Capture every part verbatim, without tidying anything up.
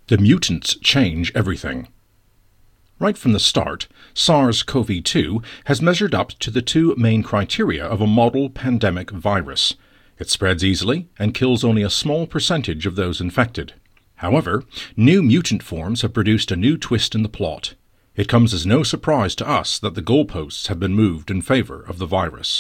The mutants change everything. Right from the start, SARS CoV two has measured up to the two main criteria of a model pandemic virus. It spreads easily and kills only a small percentage of those infected. However, new mutant forms have produced a new twist in the plot. It comes as no surprise to us that the goalposts have been moved in favor of the virus.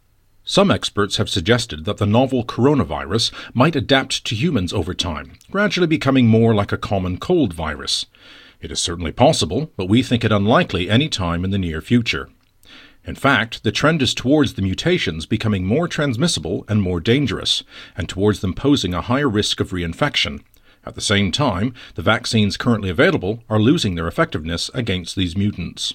Some experts have suggested that the novel coronavirus might adapt to humans over time, gradually becoming more like a common cold virus. It is certainly possible, but we think it unlikely any time in the near future. In fact, the trend is towards the mutations becoming more transmissible and more dangerous, and towards them posing a higher risk of reinfection. At the same time, the vaccines currently available are losing their effectiveness against these mutants.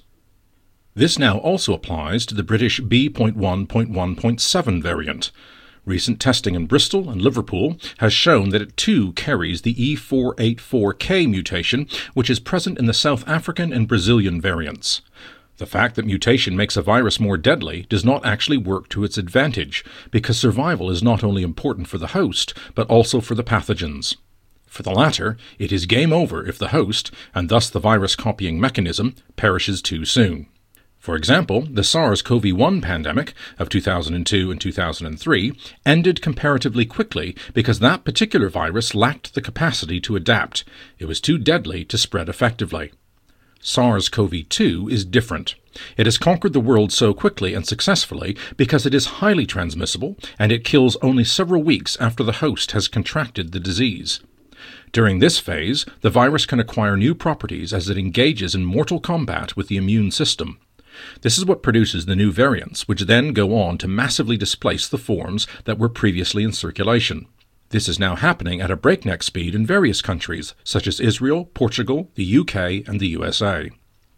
This now also applies to the British B one point one point seven variant. Recent testing in Bristol and Liverpool has shown that it too carries the E four eighty-four K mutation, which is present in the South African and Brazilian variants. The fact that mutation makes a virus more deadly does not actually work to its advantage, because survival is not only important for the host, but also for the pathogens. For the latter, it is game over if the host, and thus the virus-copying mechanism, perishes too soon. For example, the SARS CoV one pandemic of two thousand two and two thousand three ended comparatively quickly because that particular virus lacked the capacity to adapt. It was too deadly to spread effectively. SARS CoV two is different. It has conquered the world so quickly and successfully because it is highly transmissible, and it kills only several weeks after the host has contracted the disease. During this phase, the virus can acquire new properties as it engages in mortal combat with the immune system. This is what produces the new variants, which then go on to massively displace the forms that were previously in circulation. This is now happening at a breakneck speed in various countries, such as Israel, Portugal, the U K, and the U S A.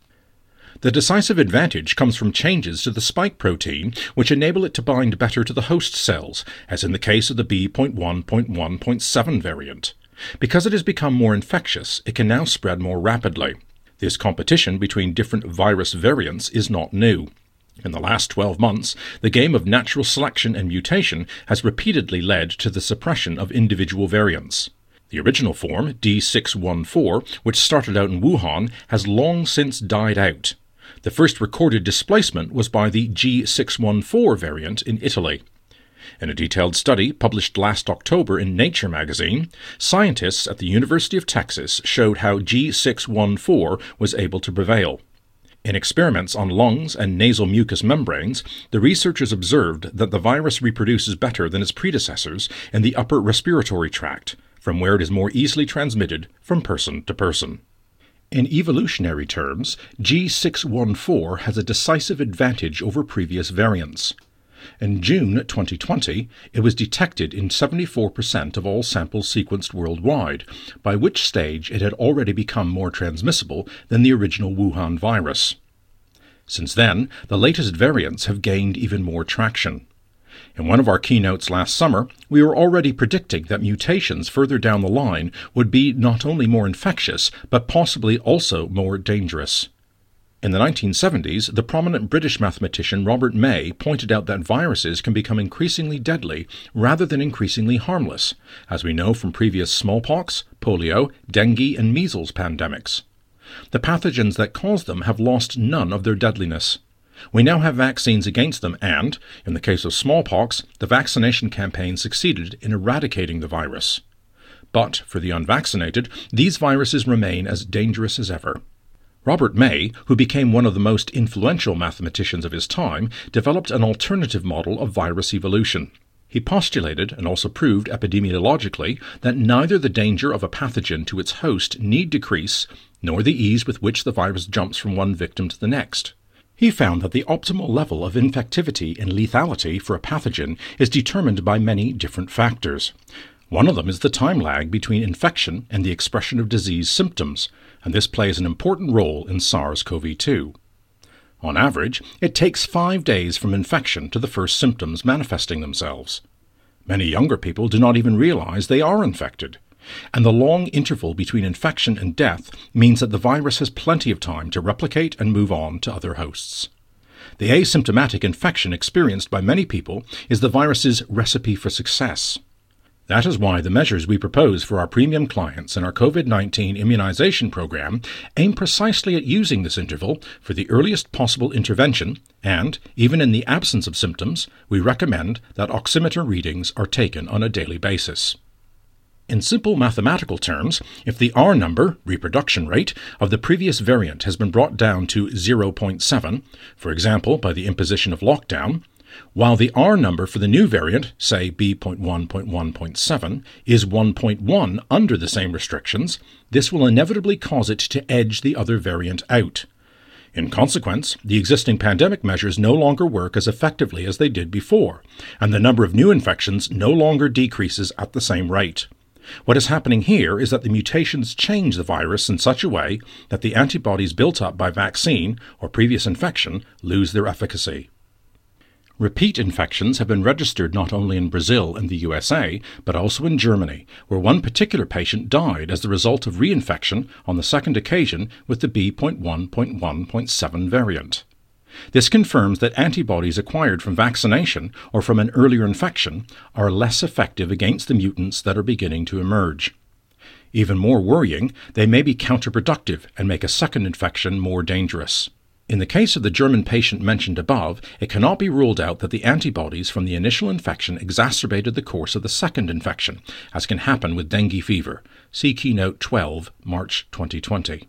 The decisive advantage comes from changes to the spike protein, which enable it to bind better to the host cells, as in the case of the B one point one point seven variant. Because it has become more infectious, it can now spread more rapidly. This competition between different virus variants is not new. In the last twelve months, the game of natural selection and mutation has repeatedly led to the suppression of individual variants. The original form, D six one four, which started out in Wuhan, has long since died out. The first recorded displacement was by the G six one four variant in Italy. In a detailed study published last October in Nature magazine, scientists at the University of Texas showed how G six one four was able to prevail. In experiments on lungs and nasal mucous membranes, the researchers observed that the virus reproduces better than its predecessors in the upper respiratory tract, from where it is more easily transmitted from person to person. In evolutionary terms, G six one four has a decisive advantage over previous variants. In June twenty twenty, it was detected in seventy-four percent of all samples sequenced worldwide, by which stage it had already become more transmissible than the original Wuhan virus. Since then, the latest variants have gained even more traction. In one of our keynotes last summer, we were already predicting that mutations further down the line would be not only more infectious, but possibly also more dangerous. In the nineteen seventies, the prominent British mathematician Robert May pointed out that viruses can become increasingly deadly rather than increasingly harmless, as we know from previous smallpox, polio, dengue, and measles pandemics. The pathogens that cause them have lost none of their deadliness. We now have vaccines against them and, in the case of smallpox, the vaccination campaign succeeded in eradicating the virus. But, for the unvaccinated, these viruses remain as dangerous as ever. Robert May, who became one of the most influential mathematicians of his time, developed an alternative model of virus evolution. He postulated, and also proved epidemiologically, that neither the danger of a pathogen to its host need decrease, nor the ease with which the virus jumps from one victim to the next. He found that the optimal level of infectivity and lethality for a pathogen is determined by many different factors. One of them is the time lag between infection and the expression of disease symptoms, and this plays an important role in SARS CoV two. On average, it takes five days from infection to the first symptoms manifesting themselves. Many younger people do not even realize they are infected, and the long interval between infection and death means that the virus has plenty of time to replicate and move on to other hosts. The asymptomatic infection experienced by many people is the virus's recipe for success. That is why the measures we propose for our premium clients in our COVID nineteen immunization program aim precisely at using this interval for the earliest possible intervention, and, even in the absence of symptoms, we recommend that oximeter readings are taken on a daily basis. In simple mathematical terms, if the R number, reproduction rate, of the previous variant has been brought down to zero point seven, for example by the imposition of lockdown, while the R number for the new variant, say B zero point one point one point seven, is one point one under the same restrictions, this will inevitably cause it to edge the other variant out. In consequence, the existing pandemic measures no longer work as effectively as they did before, and the number of new infections no longer decreases at the same rate. What is happening here is that the mutations change the virus in such a way that the antibodies built up by vaccine or previous infection lose their efficacy. Repeat infections have been registered not only in Brazil and the U S A, but also in Germany, where one particular patient died as the result of reinfection on the second occasion with the B zero point one point one point seven variant. This confirms that antibodies acquired from vaccination or from an earlier infection are less effective against the mutants that are beginning to emerge. Even more worrying, they may be counterproductive and make a second infection more dangerous. In the case of the German patient mentioned above, it cannot be ruled out that the antibodies from the initial infection exacerbated the course of the second infection, as can happen with dengue fever. See Keynote twelve, March twenty twenty.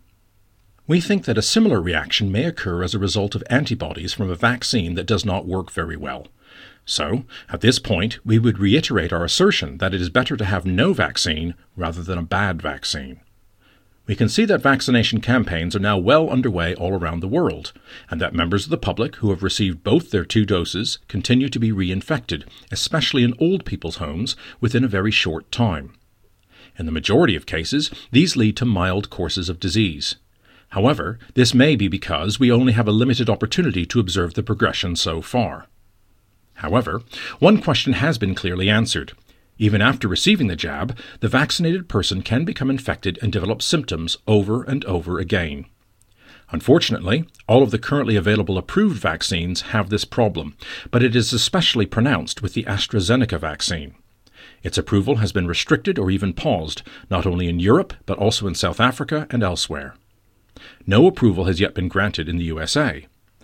We think that a similar reaction may occur as a result of antibodies from a vaccine that does not work very well. So, at this point, we would reiterate our assertion that it is better to have no vaccine rather than a bad vaccine. We can see that vaccination campaigns are now well underway all around the world, and that members of the public who have received both their two doses continue to be reinfected, especially in old people's homes, within a very short time. In the majority of cases, these lead to mild courses of disease. However, this may be because we only have a limited opportunity to observe the progression so far. However, one question has been clearly answered. Even after receiving the jab, the vaccinated person can become infected and develop symptoms over and over again. Unfortunately, all of the currently available approved vaccines have this problem, but it is especially pronounced with the AstraZeneca vaccine. Its approval has been restricted or even paused, not only in Europe, but also in South Africa and elsewhere. No approval has yet been granted in the U S A.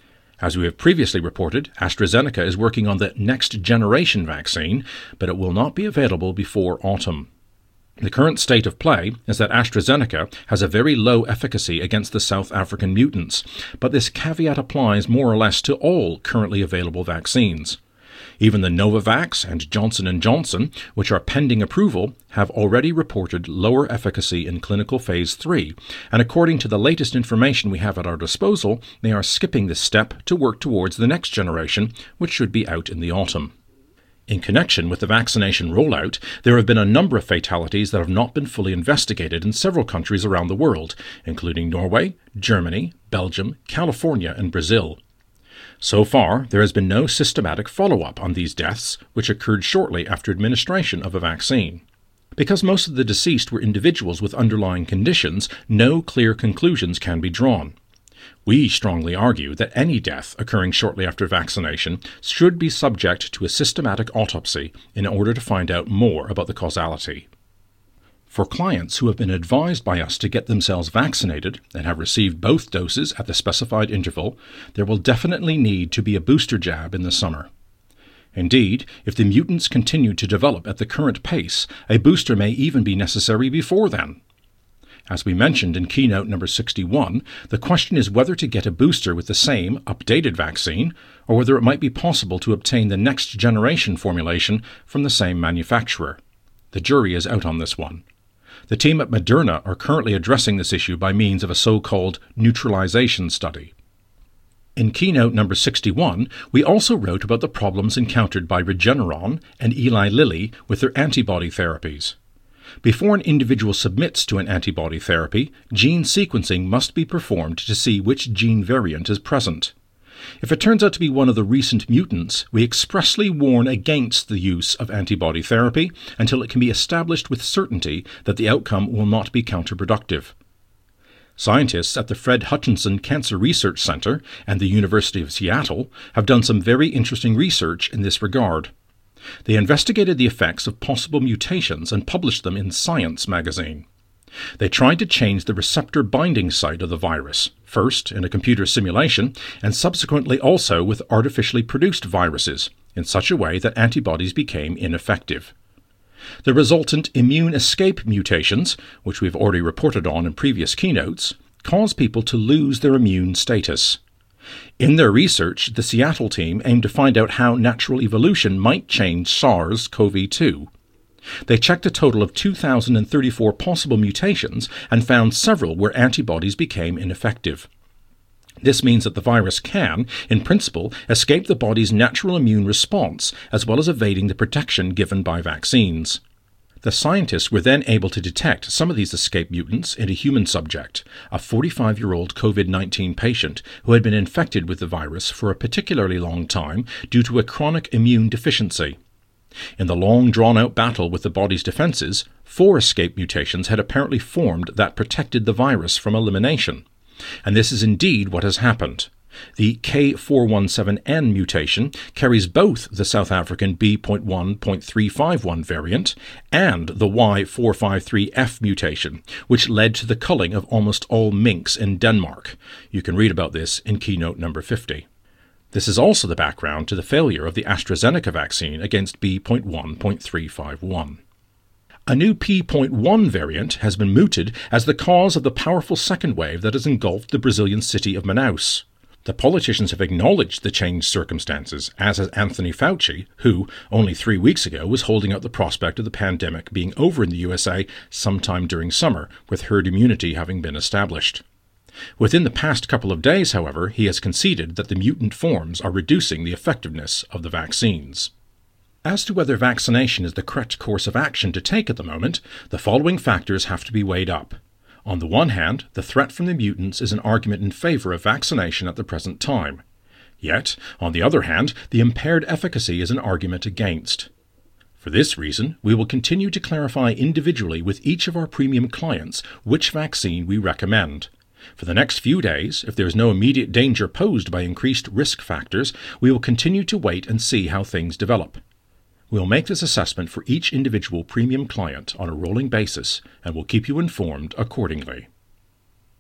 As we have previously reported, AstraZeneca is working on the next-generation vaccine, but it will not be available before autumn. The current state of play is that AstraZeneca has a very low efficacy against the South African mutants, but this caveat applies more or less to all currently available vaccines. Even the Novavax and Johnson and Johnson, which are pending approval, have already reported lower efficacy in clinical phase three, and according to the latest information we have at our disposal, they are skipping this step to work towards the next generation, which should be out in the autumn. In connection with the vaccination rollout, there have been a number of fatalities that have not been fully investigated in several countries around the world, including Norway, Germany, Belgium, California, and Brazil. So far, there has been no systematic follow-up on these deaths, which occurred shortly after administration of a vaccine. Because most of the deceased were individuals with underlying conditions, no clear conclusions can be drawn. We strongly argue that any death occurring shortly after vaccination should be subject to a systematic autopsy in order to find out more about the causality. For clients who have been advised by us to get themselves vaccinated and have received both doses at the specified interval, there will definitely need to be a booster jab in the summer. Indeed, if the mutants continue to develop at the current pace, a booster may even be necessary before then. As we mentioned in keynote number sixty-one, the question is whether to get a booster with the same, updated vaccine, or whether it might be possible to obtain the next generation formulation from the same manufacturer. The jury is out on this one. The team at Moderna are currently addressing this issue by means of a so-called neutralization study. In keynote number sixty-one, we also wrote about the problems encountered by Regeneron and Eli Lilly with their antibody therapies. Before an individual submits to an antibody therapy, gene sequencing must be performed to see which gene variant is present. If it turns out to be one of the recent mutants, we expressly warn against the use of antibody therapy until it can be established with certainty that the outcome will not be counterproductive. Scientists at the Fred Hutchinson Cancer Research Center and the University of Seattle have done some very interesting research in this regard. They investigated the effects of possible mutations and published them in Science magazine. They tried to change the receptor binding site of the virus, first in a computer simulation and subsequently also with artificially produced viruses, in such a way that antibodies became ineffective. The resultant immune escape mutations, which we've already reported on in previous keynotes, cause people to lose their immune status. In their research, the Seattle team aimed to find out how natural evolution might change SARS CoV two. They checked a total of two thousand thirty-four possible mutations and found several where antibodies became ineffective. This means that the virus can, in principle, escape the body's natural immune response, as well as evading the protection given by vaccines. The scientists were then able to detect some of these escape mutants in a human subject, a forty-five-year-old COVID nineteen patient who had been infected with the virus for a particularly long time due to a chronic immune deficiency. In the long drawn-out battle with the body's defenses, four escape mutations had apparently formed that protected the virus from elimination. And this is indeed what has happened. The K four one seven N mutation carries both the South African B one point three five one variant and the Y four five three F mutation, which led to the culling of almost all minks in Denmark. You can read about this in keynote number fifty. This is also the background to the failure of the AstraZeneca vaccine against B one point three five one. A new P one variant has been mooted as the cause of the powerful second wave that has engulfed the Brazilian city of Manaus. The politicians have acknowledged the changed circumstances, as has Anthony Fauci, who, only three weeks ago, was holding out the prospect of the pandemic being over in the U S A sometime during summer, with herd immunity having been established. Within the past couple of days, however, he has conceded that the mutant forms are reducing the effectiveness of the vaccines. As to whether vaccination is the correct course of action to take at the moment, the following factors have to be weighed up. On the one hand, the threat from the mutants is an argument in favor of vaccination at the present time. Yet, on the other hand, the impaired efficacy is an argument against. For this reason, we will continue to clarify individually with each of our premium clients which vaccine we recommend. For the next few days, if there is no immediate danger posed by increased risk factors, we will continue to wait and see how things develop. We will make this assessment for each individual premium client on a rolling basis, and will keep you informed accordingly.